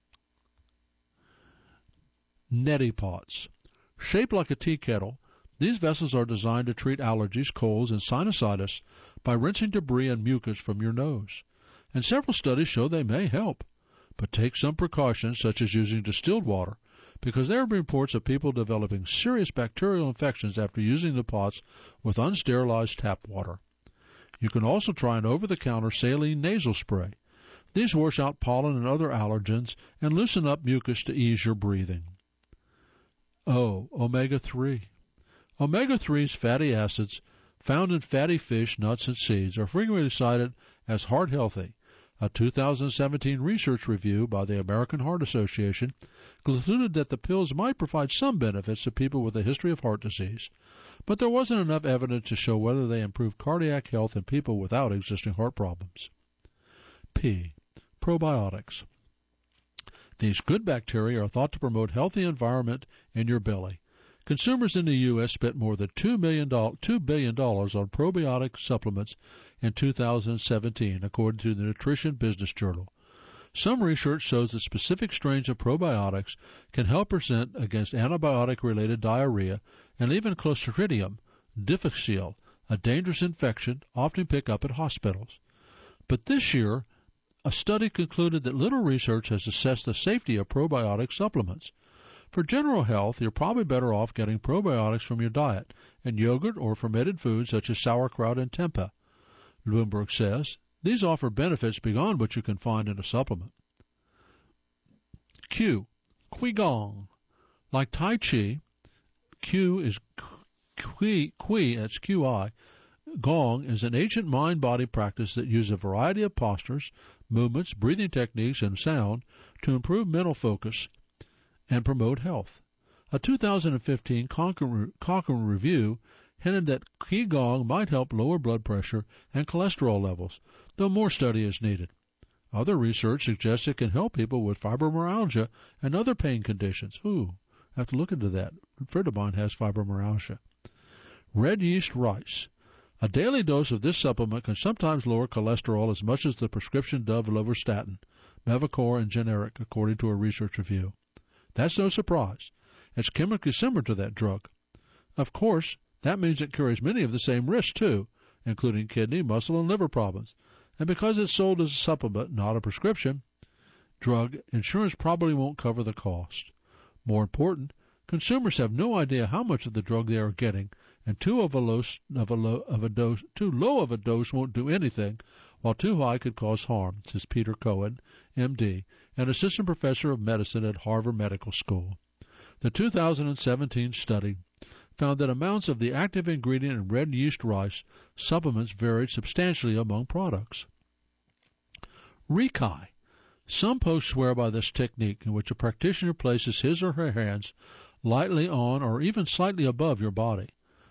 Neti pots. Shaped like a tea kettle, these vessels are designed to treat allergies, colds, and sinusitis by rinsing debris and mucus from your nose. And several studies show they may help. But take some precautions, such as using distilled water, because there have been reports of people developing serious bacterial infections after using the pots with unsterilized tap water. You can also try an over-the-counter saline nasal spray. These wash out pollen and other allergens and loosen up mucus to ease your breathing. O. omega three. omega threes fatty acids found in fatty fish, nuts, and seeds are frequently cited as heart healthy. A two thousand seventeen research review by the American Heart Association concluded that the pills might provide some benefits to people with a history of heart disease, but there wasn't enough evidence to show whether they improved cardiac health in people without existing heart problems. P. Probiotics. These good bacteria are thought to promote healthy environment in your belly. Consumers in the U S spent more than two billion dollars on probiotic supplements in two thousand seventeen, according to the Nutrition Business Journal. Some research shows that specific strains of probiotics can help prevent against antibiotic-related diarrhea and even Clostridium difficile, a dangerous infection often picked up at hospitals. But this year, a study concluded that little research has assessed the safety of probiotic supplements. For general health, you're probably better off getting probiotics from your diet and yogurt or fermented foods such as sauerkraut and tempeh. Bloomberg says these offer benefits beyond what you can find in a supplement. Q. Qigong. Like Tai Chi, Q is Qi, Qi, that's Q I. Gong is an ancient mind-body practice that uses a variety of postures, movements, breathing techniques, and sound to improve mental focus and promote health. A two thousand fifteen Cochrane, Cochrane review hinted that Qigong might help lower blood pressure and cholesterol levels, though more study is needed. Other research suggests it can help people with fibromyalgia and other pain conditions. Ooh, I have to look into that. A friend of mine has fibromyalgia. Red yeast rice. A daily dose of this supplement can sometimes lower cholesterol as much as the prescription Dove lovastatin, Mevacor, and generic, according to a research review. That's no surprise. It's chemically similar to that drug. Of course, that means it carries many of the same risks, too, including kidney, muscle, and liver problems. And because it's sold as a supplement, not a prescription drug, insurance probably won't cover the cost. More important, consumers have no idea how much of the drug they are getting, and too, of a low, of a low, of a dose, too low of a dose won't do anything, while too high could cause harm, says Peter Cohen, M D, an assistant professor of medicine at Harvard Medical School. The two thousand seventeen study found that amounts of the active ingredient in red yeast rice supplements varied substantially among products. Rikai. Some posts swear by this technique in which a practitioner places his or her hands lightly on or even slightly above your body.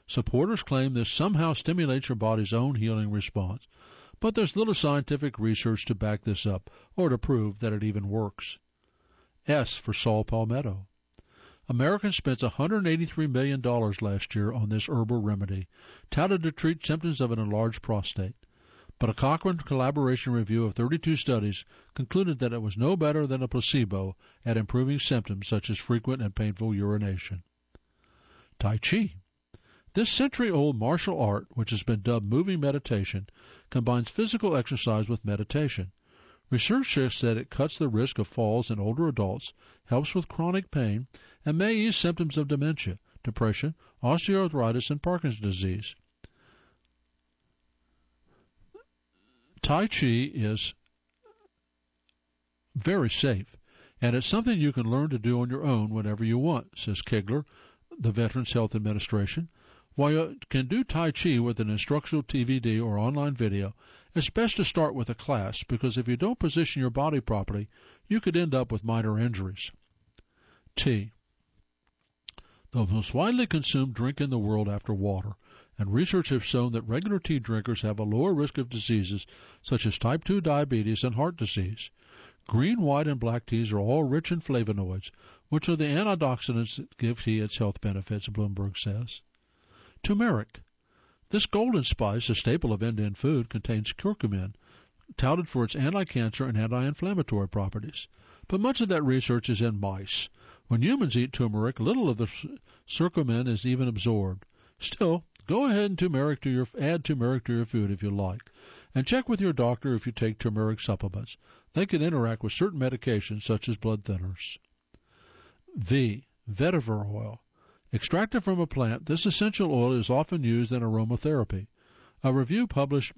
Supporters claim this somehow stimulates your body's own healing response, but there's little scientific research to back this up or to prove that it even works. S for saw palmetto. Americans spent one hundred eighty-three million dollars last year on this herbal remedy, touted to treat symptoms of an enlarged prostate. But a Cochrane collaboration review of thirty-two studies concluded that it was no better than a placebo at improving symptoms such as frequent and painful urination. Tai Chi. This century-old martial art, which has been dubbed moving meditation, combines physical exercise with meditation. Research suggests that it cuts the risk of falls in older adults, helps with chronic pain, and may ease symptoms of dementia, depression, osteoarthritis, and Parkinson's disease. Tai Chi is very safe, and it's something you can learn to do on your own whenever you want, says Kegler, the Veterans Health Administration. While you can do Tai Chi with an instructional D V D or online video, it's best to start with a class, because if you don't position your body properly, you could end up with minor injuries. Tea. The most widely consumed drink in the world after water, and research has shown that regular tea drinkers have a lower risk of diseases such as type two diabetes and heart disease. Green, white, and black teas are all rich in flavonoids, which are the antioxidants that give tea its health benefits, Bloomberg says. Turmeric. This golden spice, a staple of Indian food, contains curcumin, touted for its anti-cancer and anti-inflammatory properties. But much of that research is in mice. When humans eat turmeric, little of the curcumin is even absorbed. Still, go ahead and turmeric to your, add turmeric to your food if you like, and check with your doctor if you take turmeric supplements. They can interact with certain medications such as blood thinners. V. Vetiver oil. Extracted from a plant, this essential oil is often used in aromatherapy. A review published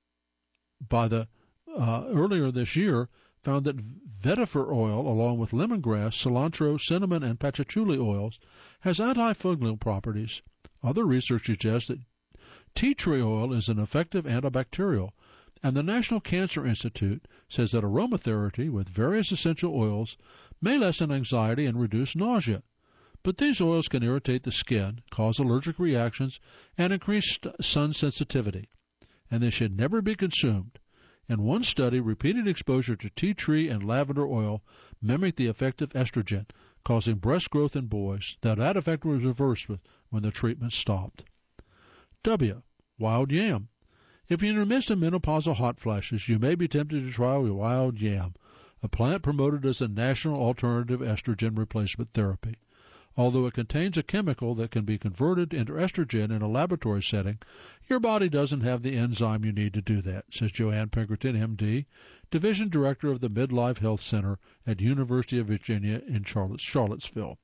by the uh, earlier this year found that vetiver oil, along with lemongrass, cilantro, cinnamon, and patchouli oils, has antifungal properties. Other research suggests that tea tree oil is an effective antibacterial, and the National Cancer Institute says that aromatherapy with various essential oils may lessen anxiety and reduce nausea. But these oils can irritate the skin, cause allergic reactions, and increase sun sensitivity, and they should never be consumed. In one study, repeated exposure to tea tree and lavender oil mimicked the effect of estrogen, causing breast growth in boys. That that effect was reversed when the treatment stopped. W. Wild yam. If you're in the midst of menopausal hot flashes, you may be tempted to try wild yam, a plant promoted as a national alternative estrogen replacement therapy. Although it contains a chemical that can be converted into estrogen in a laboratory setting, your body doesn't have the enzyme you need to do that, says Joanne Pinkerton, M D, Division Director of the Midlife Health Center at University of Virginia in Charlottesville.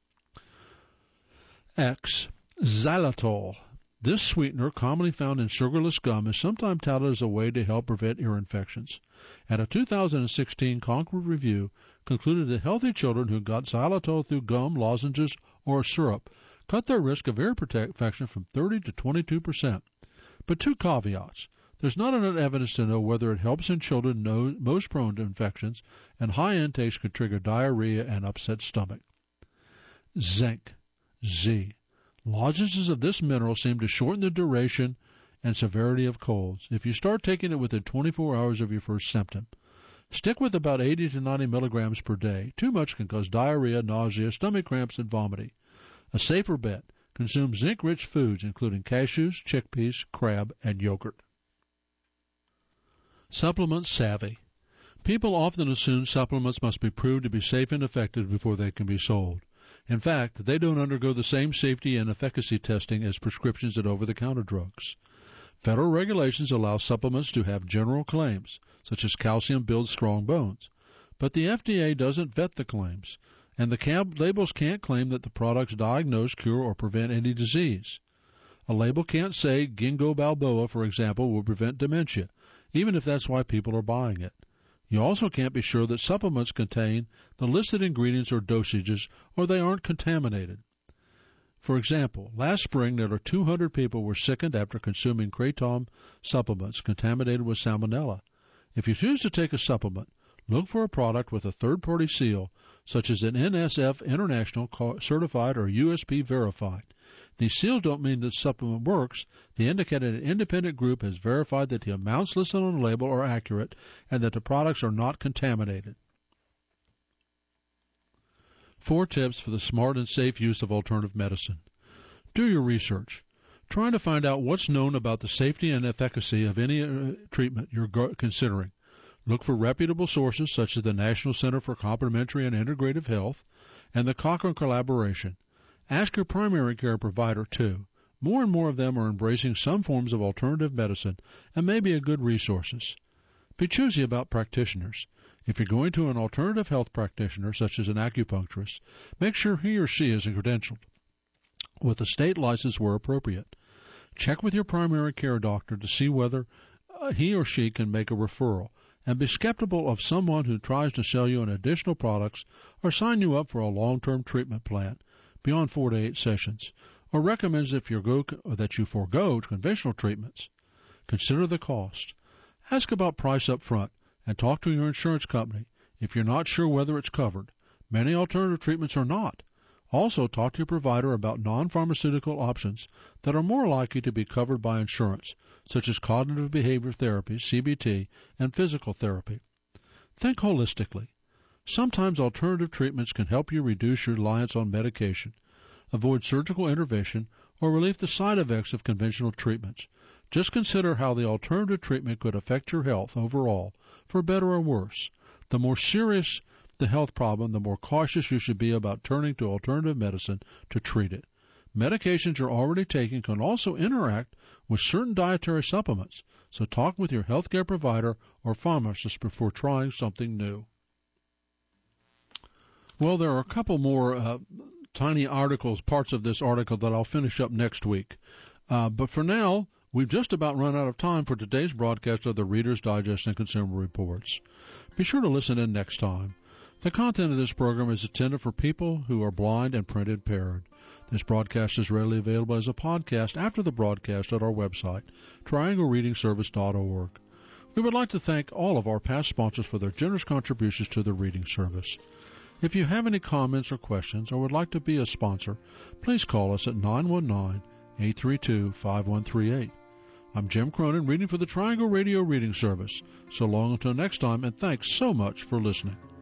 X. Xylitol. This sweetener, commonly found in sugarless gum, is sometimes touted as a way to help prevent ear infections. And a two thousand sixteen Concord review concluded that healthy children who got xylitol through gum, lozenges, or syrup cut their risk of ear infection from thirty to twenty-two percent. But two caveats. There's not enough evidence to know whether it helps in children no, most prone to infections, and high intakes could trigger diarrhea and upset stomach. Zinc. Z. Lozenges of this mineral seem to shorten the duration and severity of colds if you start taking it within twenty-four hours of your first symptom. Stick with about eighty to ninety milligrams per day. Too much can cause diarrhea, nausea, stomach cramps, and vomiting. A safer bet, consume zinc-rich foods including cashews, chickpeas, crab, and yogurt. Supplement savvy. People often assume supplements must be proved to be safe and effective before they can be sold. In fact, they don't undergo the same safety and efficacy testing as prescriptions and over-the-counter drugs. Federal regulations allow supplements to have general claims, such as calcium builds strong bones. But the F D A doesn't vet the claims, and the cab- labels can't claim that the products diagnose, cure, or prevent any disease. A label can't say Ginkgo biloba, for example, will prevent dementia, even if that's why people are buying it. You also can't be sure that supplements contain the listed ingredients or dosages, or they aren't contaminated. For example, last spring, nearly two hundred people were sickened after consuming Kratom supplements contaminated with salmonella. If you choose to take a supplement, look for a product with a third-party seal such as an N S F International certified or U S P verified. These seals don't mean that the supplement works. They indicate that an independent group has verified that the amounts listed on the label are accurate and that the products are not contaminated. Four tips for the smart and safe use of alternative medicine. Do your research. Try to find out what's known about the safety and efficacy of any uh, treatment you're go- considering. Look for reputable sources such as the National Center for Complementary and Integrative Health and the Cochrane Collaboration. Ask your primary care provider, too. More and more of them are embracing some forms of alternative medicine and may be a good resources. Be choosy about practitioners. If you're going to an alternative health practitioner, such as an acupuncturist, make sure he or she is credentialed with a state license where appropriate. Check with your primary care doctor to see whether uh, he or she can make a referral, and be skeptical of someone who tries to sell you an additional products or sign you up for a long-term treatment plan beyond four to eight sessions, or recommends if you go, that you forego conventional treatments. Consider the cost. Ask about price up front and talk to your insurance company if you're not sure whether it's covered. Many alternative treatments are not. Also, talk to your provider about non-pharmaceutical options that are more likely to be covered by insurance, such as cognitive behavior therapy, C B T, and physical therapy. Think holistically. Sometimes alternative treatments can help you reduce your reliance on medication, avoid surgical intervention, or relieve the side effects of conventional treatments. Just consider how the alternative treatment could affect your health overall, for better or worse. The more serious the health problem, the more cautious you should be about turning to alternative medicine to treat it. Medications you're already taking can also interact with certain dietary supplements, so talk with your healthcare provider or pharmacist before trying something new. Well, there are a couple more uh, tiny articles, parts of this article that I'll finish up next week. Uh, but for now, we've just about run out of time for today's broadcast of the Reader's Digest and Consumer Reports. Be sure to listen in next time. The content of this program is intended for people who are blind and print impaired. This broadcast is readily available as a podcast after the broadcast at our website, triangle reading service dot org. We would like to thank all of our past sponsors for their generous contributions to the reading service. If you have any comments or questions or would like to be a sponsor, please call us at nine one nine, eight three two, five one three eight. I'm Jim Cronin, reading for the Triangle Radio Reading Service. So long until next time, and thanks so much for listening.